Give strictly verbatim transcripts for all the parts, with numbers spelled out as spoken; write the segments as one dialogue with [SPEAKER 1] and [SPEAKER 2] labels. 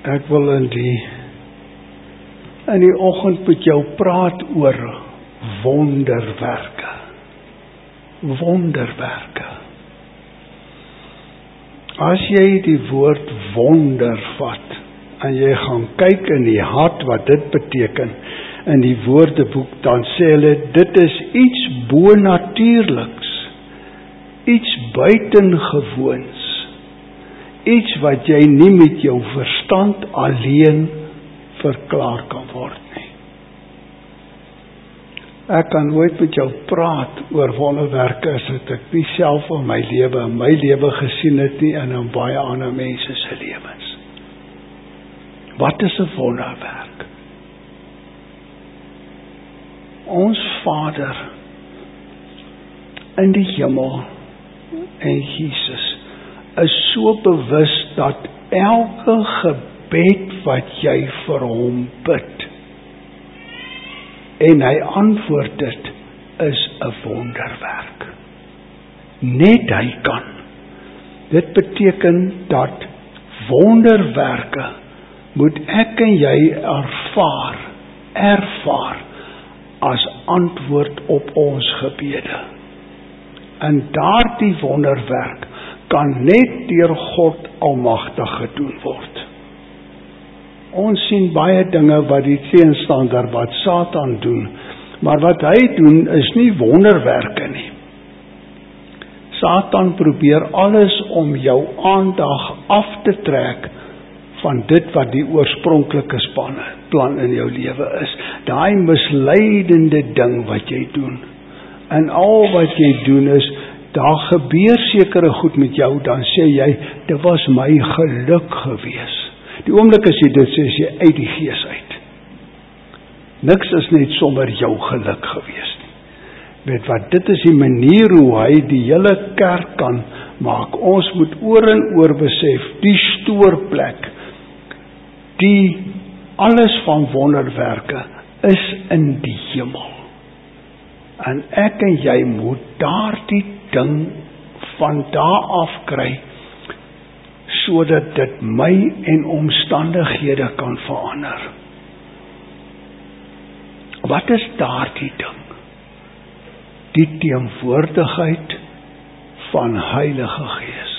[SPEAKER 1] Ek wil in die in die oggend met jou praat oor wonderwerke. Wonderwerke. As jy die woord wonder vat en jy gaan kyk in die hart wat dit beteken in die woordeboek, dan sê hulle dit is iets bonatuurliks, iets buitengewoons, iets wat jy nie met jou verstand alleen verklaar kan word nie. Ek kan nooit met jou praat oor wonderwerke as ek nie self in my lewe, in my lewe gesien het nie en in baie ander mense se lewens. Wat is 'n wonderwerk? Ons Vader in die hemel en Jesus is so bewus dat elke gebed wat jy vir hom bid en hy antwoord dit, is 'n wonderwerk. Net hy kan. Dit beteken dat wonderwerke moet ek en jy ervaar, ervaar as antwoord op ons gebede. En daardie wonderwerk kan net deur God Almagtig gedoen word. Ons sien baie dinge wat die teenstander, wat Satan doen, maar wat hy doen is nie wonderwerke nie. Satan probeer alles om jou aandag af te trek van dit wat die oorspronklike spanne, plan in jou lewe is. Daai misleidende ding wat jy doen. En al wat jy doen is, daar gebeur sekere goed met jou, dan sê jy, dit was my geluk gewees. Die oomblik as jy dit sê, is jy uit die gees uit. Niks is net sommer jou geluk gewees nie. Weet wat, dit is die manier hoe hy die hele kerk kan maak. Ons moet oor en oor besef, die stoorplek, die alles van wonderwerke is in die hemel. En ek en jy moet daardie ding van daar af kry, sodat dit my en omstandighede kan verander. Wat is daardie ding? Die teenwoordigheid van Heilige Gees.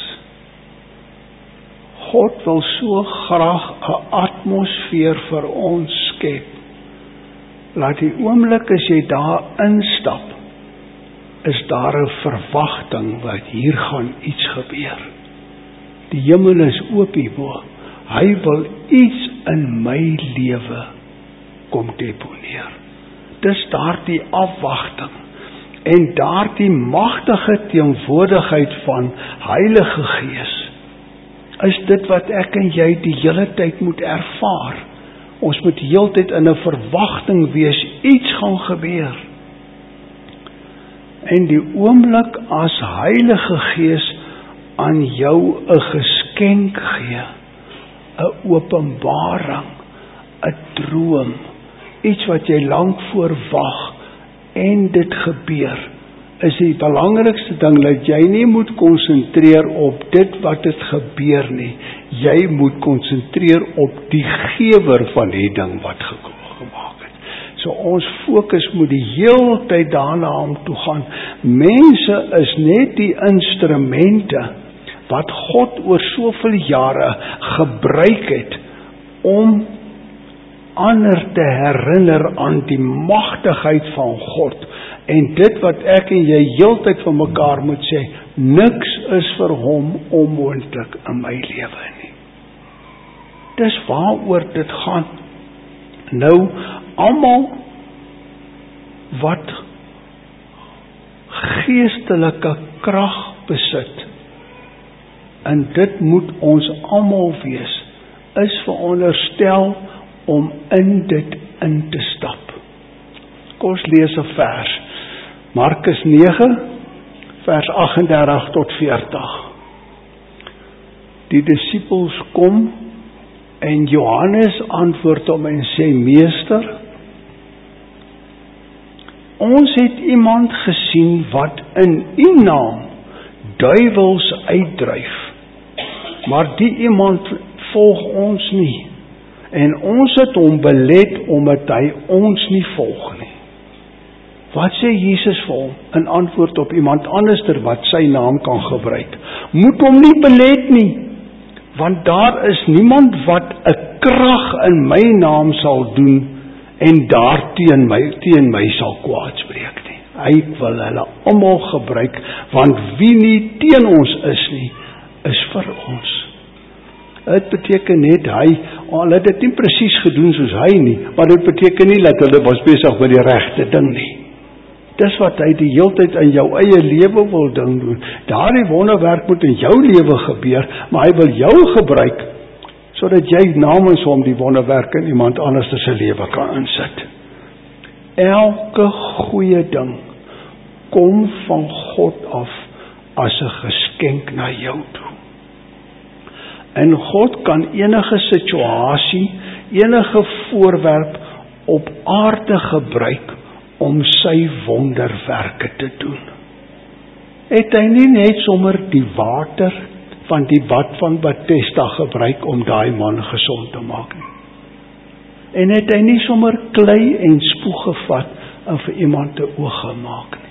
[SPEAKER 1] God wil so graag 'n atmosfeer vir ons skep, laat die oomblik as jy daar instap, is daar 'n verwagting wat hier gaan iets gebeur. Die hemel is oop hierbo. Hy wil iets in my lewe kom deponeer. Dis daardie afwagting en daardie magtige teenwoordigheid van Heilige Gees is dit wat ek en jy die hele tyd moet ervaar. Ons moet heeltyd in 'n verwagting wees, iets gaan gebeur. En die oomblik as Heilige Gees aan jou 'n geskenk gee, 'n openbaring, 'n droom, iets wat jy lank voorwag en dit gebeur, is die belangrikste ding dat jy nie moet konsentreer op dit wat het gebeur nie. Jy moet konsentreer op die gewer van die ding wat gemaak het. So ons fokus moet die hele tyd daarna om toe gaan. Mense is net die instrumente wat God oor soveel jare gebruik het om ander te herinner aan die magtigheid van God. En dit wat ek en jy heeltyd van mekaar moet sê, niks is vir hom onmoontlik in my lewe nie. Dis waaroor dit gaan. Nou, almal wat geestelike krag besit, en dit moet ons almal wees, is veronderstel om in dit in te stap. Kom ons lees 'n vers. Markus nege, vers agt en dertig tot veertig. Die disippels kom en Johannes antwoord hom en sê, Meester, ons het iemand gesien wat in u naam duiwels uitdryf, maar die iemand volg ons nie. En ons het hom belet omdat hy ons nie volg nie. Wat sê Jesus vir hom in antwoord op iemand anderster wat sy naam kan gebruik? Moet hom nie belet nie, want daar is niemand wat 'n krag in my naam sal doen en daar teen my, teen my sal kwaad spreek nie. Hy wil hulle almal gebruik, want wie nie teen ons is nie, is vir ons. Dit beteken net hy, al het dit nie presies gedoen soos hy nie, maar dit beteken nie dat hulle was besig met die regte ding nie. Dis wat hy die heeltyd in jou eie lewe wil doen. Daardie wonderwerk moet in jou lewe gebeur, maar hy wil jou gebruik, sodat jy namens hom die wonderwerk in iemand anders se lewe kan insit. Elke goeie ding kom van God af as 'n geskenk na jou toe. En God kan enige situasie, enige voorwerp op aarde gebruik om sy wonderwerke te doen. Het hy nie net sommer die water van die bad van Bethesda gebruik om daai man gesond te maak nie? En het hy nie sommer klei en spoeg gevat en vir iemand te oog gemaak nie?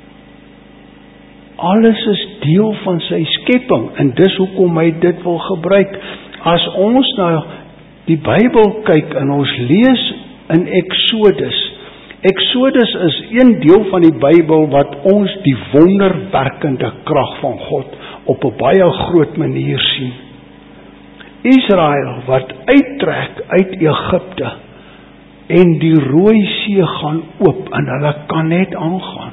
[SPEAKER 1] Alles is deel van sy skepping en dis hoekom hy dit wil gebruik. As ons na die Bybel kyk en ons lees in Exodus, Exodus is een deel van die Bybel wat ons die wonderwerkende krag van God op 'n baie groot manier sien. Israel wat uittrek uit Egipte en die Rooi See gaan oop en hulle kan net aangaan.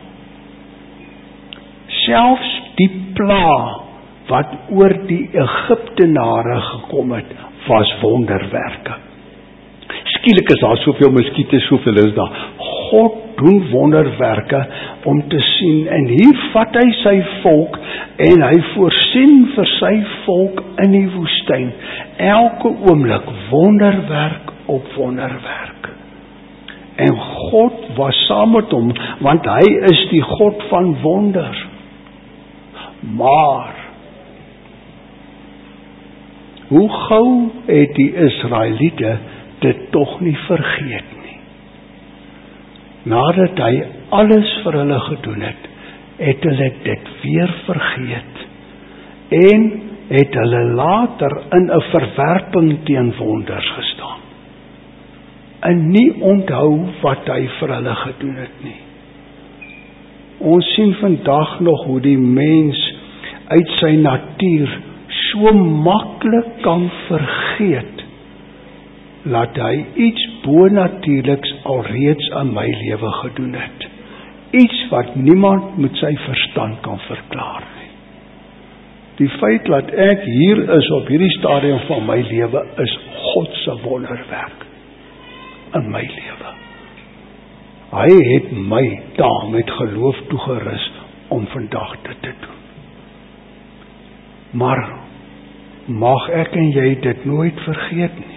[SPEAKER 1] Selfs die pla wat oor die Egiptenare gekom het, was wonderwerke. Skielik is daar soveel muskiete, soveel is daar. God doen wonderwerke om te sien, en hier vat hy sy volk, en hy voorsien vir sy volk in die woestyn, elke oomblik wonderwerk op wonderwerk. En God was saam met hom, want hy is die God van wonder. Maar, hoe gou het die Israeliete dit tog nie vergeet nie. Nadat hy alles vir hulle gedoen het, het hulle dit weer vergeet en het hulle later in 'n verwerping teen wonders gestaan en nie onthou wat hy vir hulle gedoen het nie. Ons sien vandag nog hoe die mens uit sy natuur so maklik kan vergeet laat hy iets bonatuurliks alreeds aan my lewe gedoen het. Iets wat niemand met sy verstand kan verklaar nie. Die feit dat ek hier is op hierdie stadium van my lewe is God se wonderwerk in my lewe. Hy het my daar met geloof toegerus om vandag dit te doen. Maar mag ek en jy dit nooit vergeet nie.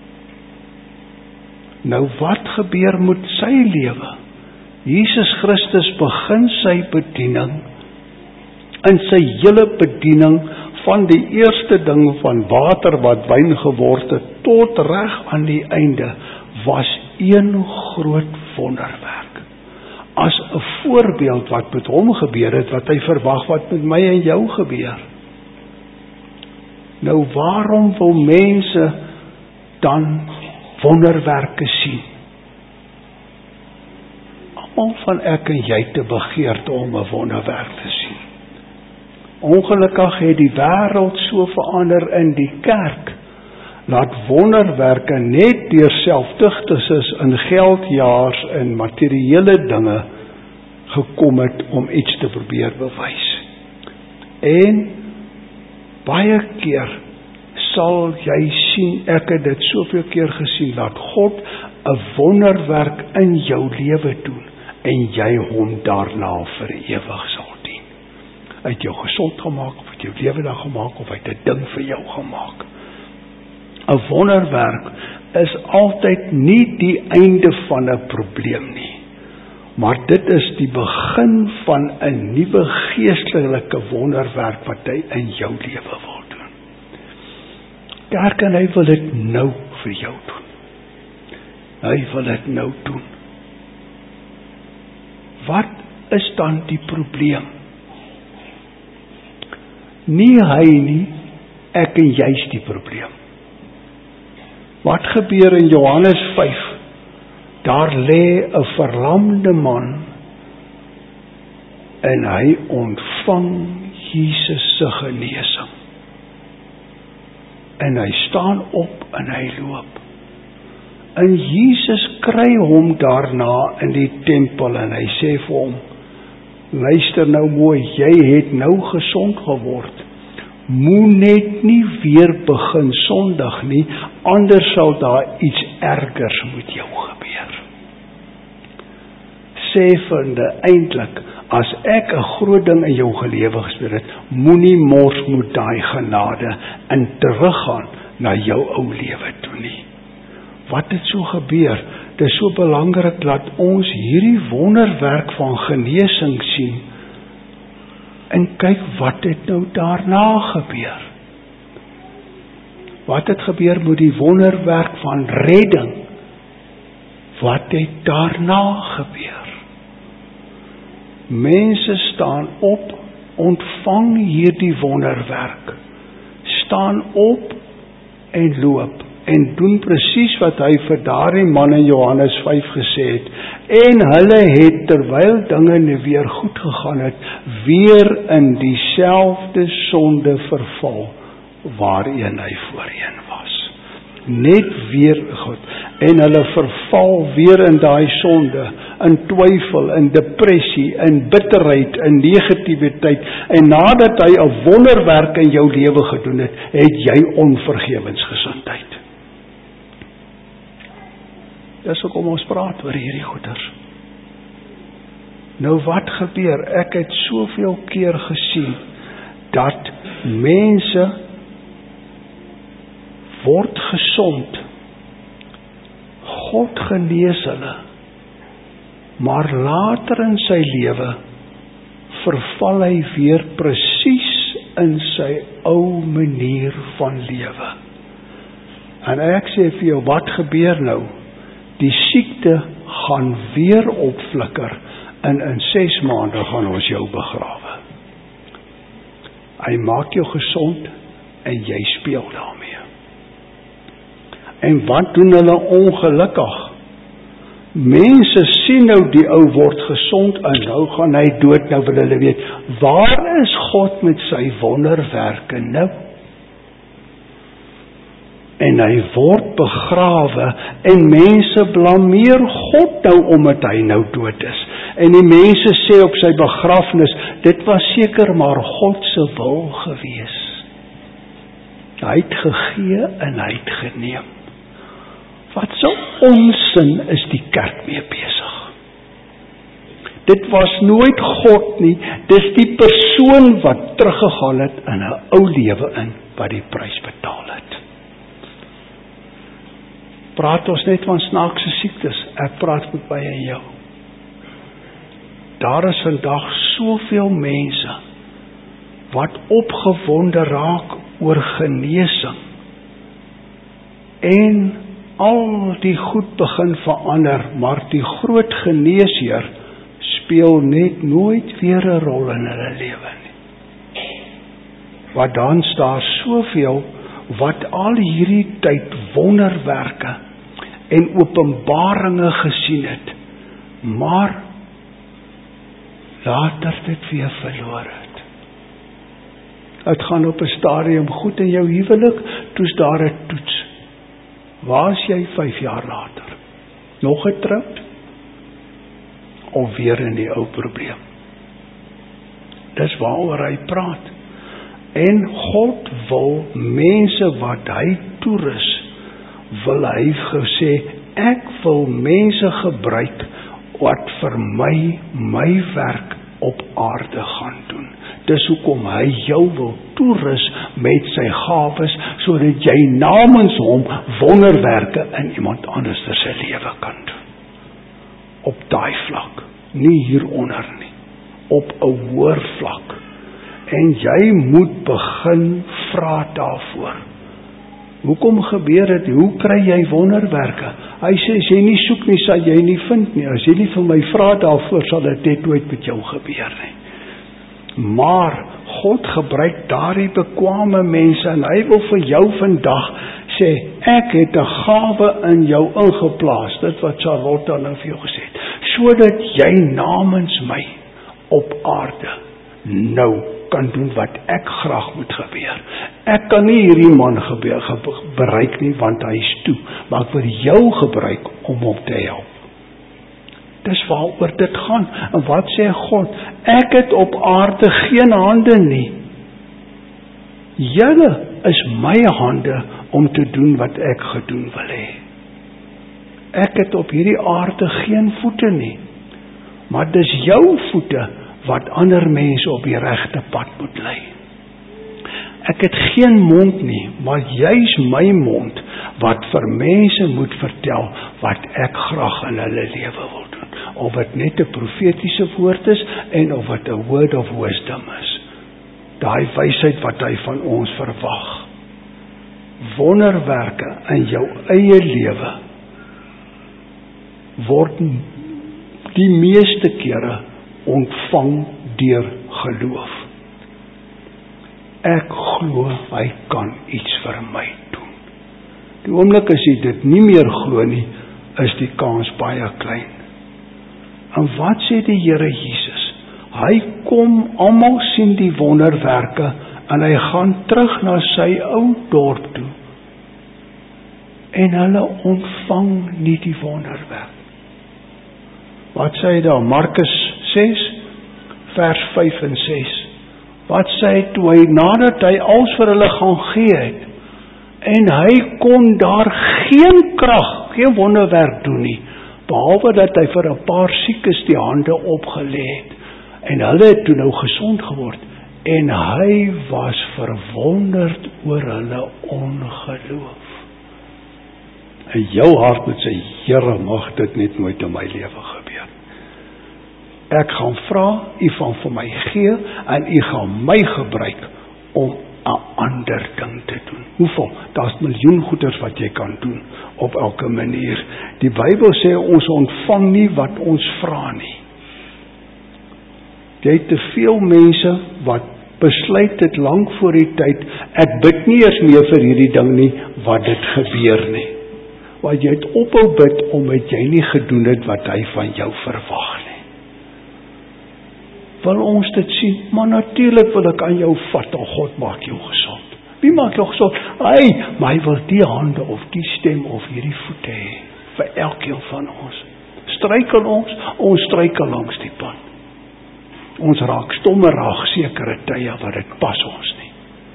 [SPEAKER 1] Nou wat gebeur met sy lewe? Jesus Christus begin sy bediening, in sy hele bediening, van die eerste ding van water wat wyn geword het, tot reg aan die einde, was een groot wonderwerk. As 'n voorbeeld wat met hom gebeur het, wat hy verwag wat met my en jou gebeur. Nou waarom wil mense dan wonderwerke sien? Almal van ek en jy te begeerte om 'n wonderwerk te sien. Ongelukkig het die wêreld so verander in die kerk, laat wonderwerke net deur selfdigtes in geldjaars en materiële dinge gekom het om iets te probeer bewys. En baie keer sal jy sien, ek het dit soveel keer gesien, dat God 'n wonderwerk in jou lewe doen, en jy hom daarna vir ewig sal dien. Hy het jou gesond gemaak, of het jou lewe dan gemaak, of hy het 'n ding vir jou gemaak. 'n Wonderwerk is altyd nie die einde van 'n probleem nie, maar dit is die begin van 'n nuwe geestelike wonderwerk wat hy in jou lewe wil doen. Kerk, en hy wil dit nou vir jou doen. Hy wil dit nou doen. Wat is dan die probleem? Nie hy nie, ek en jy is die probleem. Wat gebeur in Johannes vyf? Daar lê 'n verlamde man en hy ontvang Jesus se genesing. En hy staan op en hy loop. En Jesus kry hom daarna in die tempel en hy sê vir hom, luister nou mooi, jy het nou gesond geword. Moet net nie weer begin sondig nie, anders sal daar iets ergers met jou gebeur. Sê vinde, eintlik, as ek 'n groot ding in jou gelewe gespeel het, moenie mors moet daai genade en teruggaan na jou ou lewe toe nie. Wat het so gebeur? Dit is so belangrik dat ons hierdie wonderwerk van genesing sien en kyk wat het nou daarna gebeur. Wat het gebeur met die wonderwerk van redding? Wat het daarna gebeur? Mense staan op, ontvang hierdie wonderwerk, staan op en loop, en doen presies wat hy vir daardie man in Johannes vyf gesê het, en hulle het, terwyl dinge weer goed gegaan het, weer in dieselfde sonde verval, waarin hy voorheen was. Net weer goed, en hulle verval weer in daai sonde, in twyfel, in depressie, in bitterheid, in negativiteit, en nadat hy 'n wonderwerk in jou lewe gedoen het, het jy onvergewensgesindheid. Dis hoekom ons praat oor hierdie goeders. Nou wat gebeur? Ek het soveel keer gesien, dat mense word gesond, God genees hulle, maar later in sy lewe verval hy weer presies in sy ou manier van lewe. En ek sê vir jou, wat gebeur nou? Die siekte gaan weer opflikker en in ses maande gaan ons jou begrawe. Hy maak jou gesond en jy speel daarmee. En wat doen hulle ongelukkig? Mense sien nou die ou word gesond en nou gaan hy dood, nou wil hulle weet, waar is God met sy wonderwerke nou? En hy word begrawe en mense blameer God nou omdat hy nou dood is. En die mense sê op sy begrafnis, dit was seker maar God se wil gewees. Hy het gegee en hy het geneem. Wat so onsin is die kerk mee besig. Dit was nooit God nie, dis die persoon wat teruggegaan het in 'n ou lewe in, wat die prys betaal het. Praat ons net van snaakse siektes, ek praat met baie en jou. Daar is vandag soveel mense, wat opgewonde raak oor genesing, en al die goed begin verander, maar die groot geneesheer speel net nooit weer 'n rol in hulle lewe nie. Want dan staan soveel wat al hierdie tyd wonderwerke en openbaringe gesien het, maar later dit weer verloor het. Het gaan op 'n stadium goed in jou huwelik, toe's daar 'n toets. Waar is jy vyf jaar later? Nog getroud? Of weer in die ou probleem? Dis waaroor hy praat. En God wil mense wat hy toerus, wil hy gesê, ek wil mense gebruik wat vir my, my werk op aarde gaan doen. Dis hoekom hy jou wil toerus met sy gawes, sodat jy namens hom wonderwerke in iemand anders se lewe kan doen. Op daai vlak, nie hieronder nie, op 'n hoër vlak. En jy moet begin vra daarvoor. Hoekom gebeur dit? Hoe kry jy wonderwerke? Hy sê, as jy nie soek nie, sal jy nie vind nie. As jy nie vir my vra daarvoor, sal dit net nooit met jou gebeur nie. Maar God gebruik daardie bekwame mense en hy wil vir jou vandag sê, ek het 'n gawe in jou ingeplaas, dit wat Charlotte nou vir jou gesê het, sodat jy namens my op aarde nou kan doen wat ek graag moet gebeur. Ek kan nie hierdie man gebeur, bereik nie, want hy is toe, maar ek wil jou gebruik om hom te help. Dis waaroor dit gaan. En wat sê God? Ek het op aarde geen hande nie. Julle is my hande om te doen wat ek gedoen wil hê. Ek het op hierdie aarde geen voete nie. Maar dis jou voete wat ander mense op die regte pad moet lei. Ek het geen mond nie, maar juis my mond wat vir mense moet vertel wat ek graag in hulle lewe wil doen. Of dit net 'n profetiese woord is en of dit 'n word of wisdom is. Daai wysheid wat hy van ons verwag. Wonderwerke in jou eie lewe word die meeste kere ontvang deur geloof. Ek glo hy kan iets vir my doen. Die oomblik as jy dit nie meer glo nie, is die kans baie klein. En wat sê die Here Jesus? Hy kom, almal sien die wonderwerke en hy gaan terug na sy ou dorp toe. En hulle ontvang nie die wonderwerk. Wat sê hy daar? Markus ses, vers vyf en ses. Wat sê hy toe hy, nadat hy alles vir hulle gaan gee het, en hy kon daar geen krag, geen wonderwerk doen nie, behalwe dat hy vir 'n paar siekes die hande opgelê het, en hulle het toe nou gesond geword, en hy was verwonderd oor hulle ongeloof. En jou hart moet sê, Here, mag dit net nooit in my lewe gebeur. Ek gaan vra, U gaan vir my gee, en U gaan my gebruik om 'n ander ding te doen. Hoeveel? Daar's miljoen goeders wat jy kan doen, op elke manier. Die Bybel sê, ons ontvang nie wat ons vra nie. Jy het te veel mense wat besluit het lank voor die tyd, ek bid nie eers meer vir hierdie ding nie, wat dit gebeur nie. Want jy het ophou bid, omdat jy nie gedoen het wat hy van jou verwag nie. Wil ons dit sien? Maar natuurlik wil ek aan jou vat, en God maak jou gesond. Wie maak jou gesond? Hy, maar hy wil die hande, of die stem, of hierdie voete hê, vir elkeen van ons. Struikel ons, ons struikel langs die pad. Ons raak stomme raak sekere tye, wat dit pas ons nie.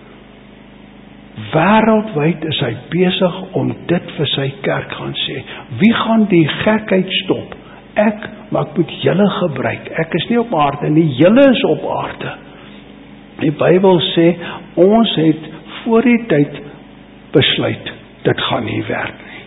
[SPEAKER 1] Wêreldwyd is hy besig om dit vir sy kerk gaan sê. Wie gaan die gekheid stop? Ek, maar ek moet julle gebruik. Ek is nie op aarde nie, julle is op aarde. Die Bybel sê, ons het voor die tyd besluit, dit gaan nie werk nie.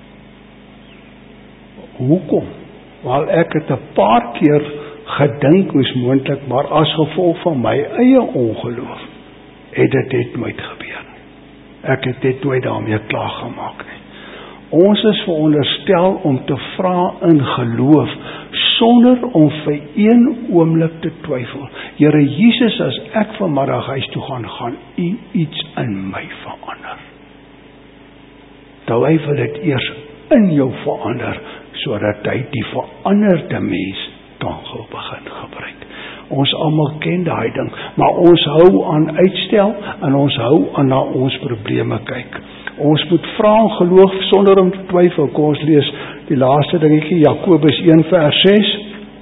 [SPEAKER 1] Hoekom? Wel, ek het 'n paar keer gedink hoe moontlik, maar as gevolg van my eie ongeloof, het dit net nooit gebeur nie. Ek het dit nooit daarmee klaar gemaak nie. Ons is veronderstel om te vra in geloof, sonder om vir een oomblik te twyfel. Here Jesus, as ek vanmiddag huis toe gaan, gaan U iets in my verander. Nou hy wil dit eers in jou verander, sodat hy die veranderde mens kan begin gebruik. Ons almal ken daai ding, maar ons hou aan uitstel, en ons hou aan na ons probleme kyk. Ons moet vra en geloof sonder om te twyfel. Kom ons lees die laaste dingetjie, Jakobus een vers ses.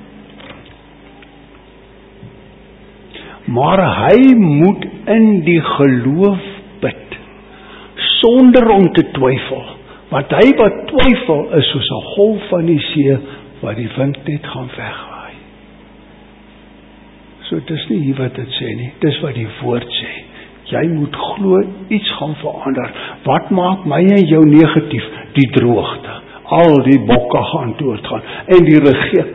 [SPEAKER 1] Maar hy moet in die geloof bid, sonder om te twyfel. Want hy wat twyfel is soos 'n golf van die see, wat die wind net gaan wegwaai. So dis nie hier wat dit sê nie, dis wat die woord sê. Jy moet glo, iets gaan verander. Wat maak my en jou negatief? Die droogte. Al die bokke gaan doodgaan. En die regering.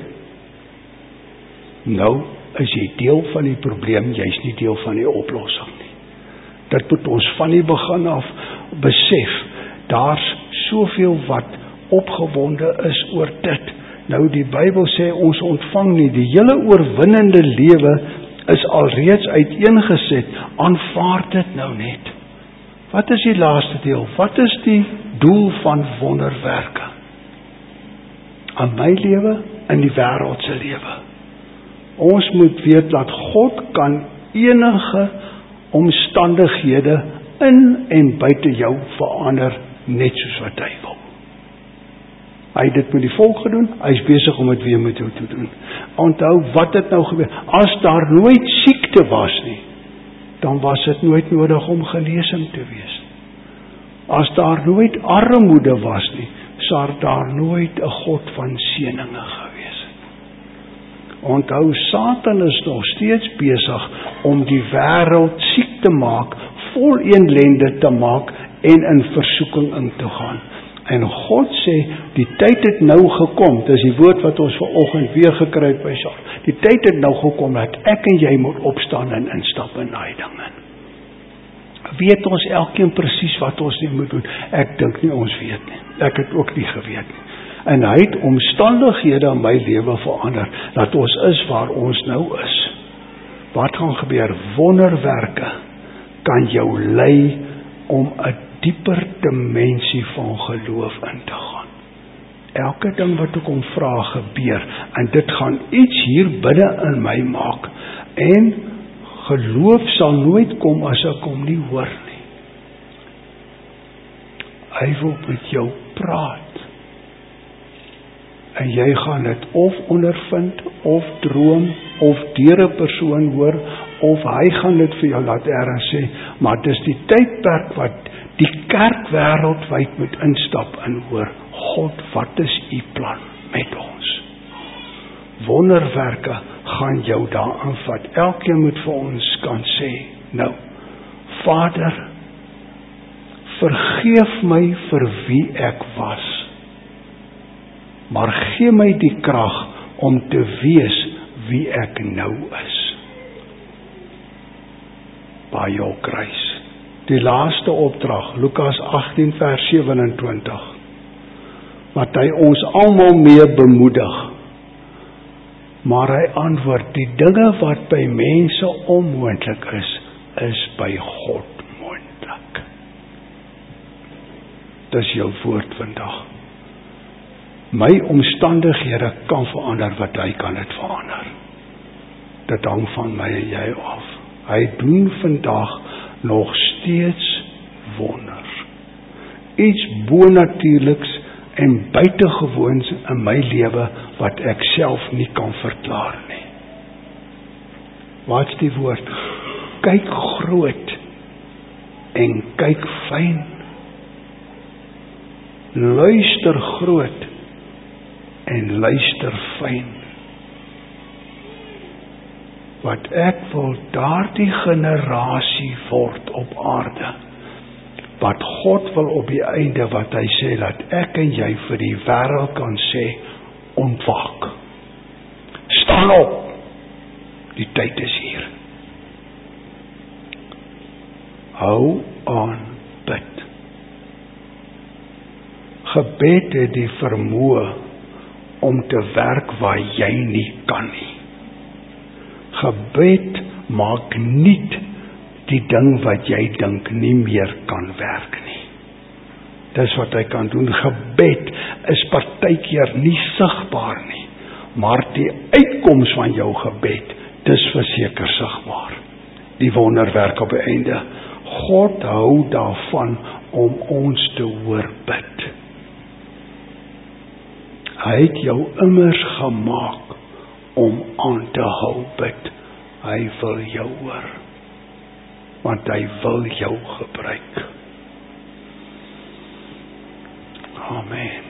[SPEAKER 1] Nou is jy deel van die probleem, jy is nie deel van die oplossing nie. Dit moet ons van die begin af besef. Daar's soveel wat opgewonde is oor dit. Nou die Bybel sê ons ontvang nie, die hele oorwinnende lewe is alreeds uiteengeset, aanvaar dit nou net. Wat is die laaste deel? Wat is die doel van wonderwerke? Aan my lewe, in die wêreld se lewe. Ons moet weet dat God kan enige omstandighede in en buite jou verander, net soos wat hy wil. Hy het dit met die volk gedoen, hy is besig om dit weer met jou te doen. Onthou, wat het nou gebeur? As daar nooit siekte was nie, dan was dit nooit nodig om genesing te wees. As daar nooit armoede was nie, sou daar nooit 'n God van seëninge gewees het. Onthou, Satan is nog steeds besig om die wêreld siek te maak, vol elende te maak en in versoeking in te gaan. En God sê, die tyd het nou gekom, dis die woord wat ons vanoggend weer gekry het by Saul. Die tyd het nou gekom dat ek en jy moet opstaan en instap in daai dinge. Weet ons elkeen presies wat ons nie moet doen? Ek dink nie ons weet nie. Ek het ook nie geweet nie. En hy het omstandighede in my lewe verander, dat ons is waar ons nou is. Wat gaan gebeur? Wonderwerke kan jou lei om 'n dieper dimensie van geloof in te gaan. Elke ding wat ek om vra gebeur, en dit gaan iets hier binne in my maak, en geloof sal nooit kom as ek hom nie hoor nie. Hy wil met jou praat, en jy gaan dit of ondervind, of droom, of deur 'n persoon hoor, of hy gaan dit vir jou laat erns sê, maar dis die tydperk wat die kerk wêreldwyd moet instap en hoor, God, wat is u plan met ons? Wonderwerke gaan jou daarin vat. Elkeen moet vir ons kan sê, nou, Vader, vergeef my vir wie ek was, maar gee my die krag om te wees wie ek nou is. By jou kruis. Die laaste opdrag, Lukas agttien vers sewenentwintig, wat hy ons almal mee bemoedig. Maar hy antwoord, die dinge wat by mense onmoontlik is, is by God moontlik. Dis jou woord vandag. My omstandighede kan verander wat hy kan dit verander. Dit hang van my en jy af. Hy doen vandag nog steeds wonders. Iets bonatuurliks en buitengewoons in my lewe wat ek self nie kan verklaar nie. Wat is die woord? Kyk groot en kyk fyn. Luister groot en luister fyn. Wat ek wil daardie generasie word op aarde, wat God wil op die einde, wat hy sê, dat ek en jy vir die wêreld kan sê, ontwaak. Staan op, die tyd is hier. Hou aan bid. Gebed het die vermoë om te werk waar jy nie kan nie. Gebed maak nie die ding wat jy dink nie meer kan werk nie. Dis wat hy kan doen. Gebed is partykeer nie sigbaar nie, maar die uitkoms van jou gebed, dis verseker sigbaar. Die wonderwerk op die einde. God hou daarvan om ons te hoor bid. Hy het jou immers gemaak om aan te hou bid. Hy wil jou hoor, want hy wil jou gebruik. Amen.